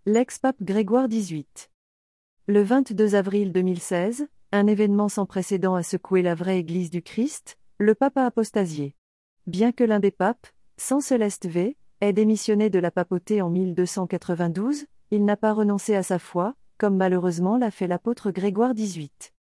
L'ex-pape Grégoire XVIII. Le 22 avril 2016, un événement sans précédent a secoué la vraie Église du Christ, le pape a apostasié. Bien que l'un des papes, San Céleste V, ait démissionné de la papauté en 1292, il n'a pas renoncé à sa foi, comme malheureusement l'a fait l'apôtre Grégoire XVIII.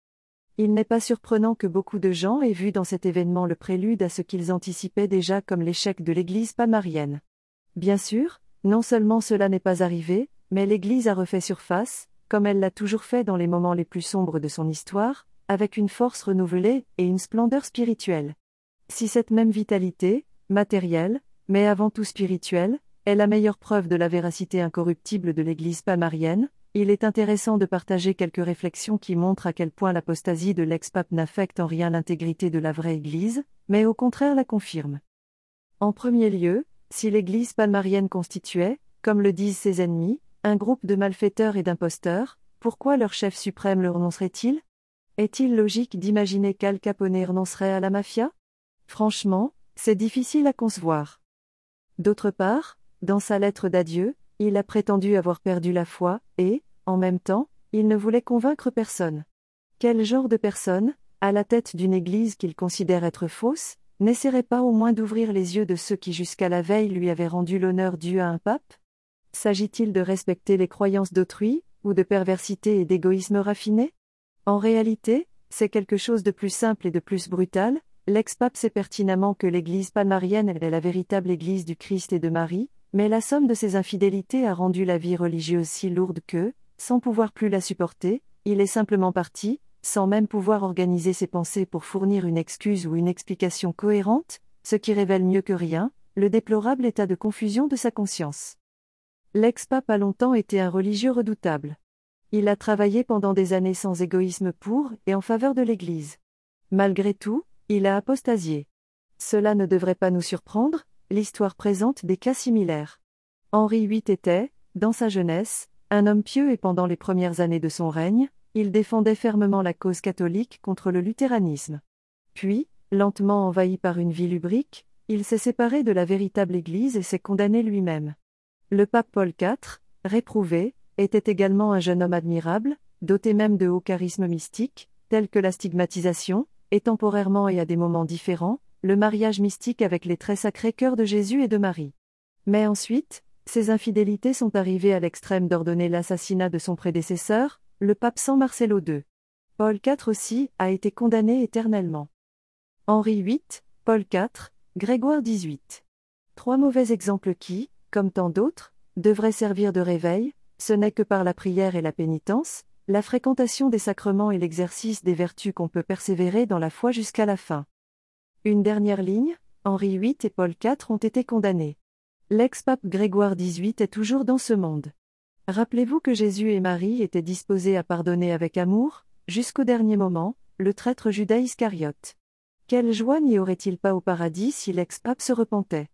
Il n'est pas surprenant que beaucoup de gens aient vu dans cet événement le prélude à ce qu'ils anticipaient déjà comme l'échec de l'Église palmarienne. Bien sûr, non seulement cela n'est pas arrivé, mais l'Église a refait surface, comme elle l'a toujours fait dans les moments les plus sombres de son histoire, avec une force renouvelée et une splendeur spirituelle. Si cette même vitalité, matérielle, mais avant tout spirituelle, est la meilleure preuve de la véracité incorruptible de l'Église palmarienne, il est intéressant de partager quelques réflexions qui montrent à quel point l'apostasie de l'ex-pape n'affecte en rien l'intégrité de la vraie Église, mais au contraire la confirme. En premier lieu, si l'Église palmarienne constituait, comme le disent ses ennemis, un groupe de malfaiteurs et d'imposteurs, pourquoi leur chef suprême le renoncerait-il ? Est-il logique d'imaginer qu'Al Capone renoncerait à la mafia ? Franchement, c'est difficile à concevoir. D'autre part, dans sa lettre d'adieu, il a prétendu avoir perdu la foi, et, en même temps, il ne voulait convaincre personne. Quel genre de personne, à la tête d'une église qu'il considère être fausse, n'essaierait pas au moins d'ouvrir les yeux de ceux qui jusqu'à la veille lui avaient rendu l'honneur dû à un pape ? S'agit-il de respecter les croyances d'autrui, ou de perversité et d'égoïsme raffiné ? En réalité, c'est quelque chose de plus simple et de plus brutal. L'ex-pape sait pertinemment que l'Église palmarienne est la véritable Église du Christ et de Marie, mais la somme de ses infidélités a rendu la vie religieuse si lourde que, sans pouvoir plus la supporter, il est simplement parti, sans même pouvoir organiser ses pensées pour fournir une excuse ou une explication cohérente, ce qui révèle mieux que rien, le déplorable état de confusion de sa conscience. L'ex-pape a longtemps été un religieux redoutable. Il a travaillé pendant des années sans égoïsme pour et en faveur de l'Église. Malgré tout, il a apostasié. Cela ne devrait pas nous surprendre, l'histoire présente des cas similaires. Henri VIII était, dans sa jeunesse, un homme pieux et pendant les premières années de son règne, il défendait fermement la cause catholique contre le luthéranisme. Puis, lentement envahi par une vie lubrique, il s'est séparé de la véritable Église et s'est condamné lui-même. Le pape Paul IV, réprouvé, était également un jeune homme admirable, doté même de hauts charismes mystiques, tels que la stigmatisation, et temporairement et à des moments différents, le mariage mystique avec les très sacrés cœurs de Jésus et de Marie. Mais ensuite, ses infidélités sont arrivées à l'extrême d'ordonner l'assassinat de son prédécesseur, le pape San Marcello II. Paul IV aussi a été condamné éternellement. Henri VIII, Paul IV, Grégoire XVIII. Trois mauvais exemples qui, comme tant d'autres, devraient servir de réveil. Ce n'est que par la prière et la pénitence, la fréquentation des sacrements et l'exercice des vertus qu'on peut persévérer dans la foi jusqu'à la fin. Une dernière ligne, Henri VIII et Paul IV ont été condamnés. L'ex-pape Grégoire XVIII est toujours dans ce monde. Rappelez-vous que Jésus et Marie étaient disposés à pardonner avec amour, jusqu'au dernier moment, le traître Judas Iscariote. Quelle joie n'y aurait-il pas au paradis si l'ex-pape se repentait ?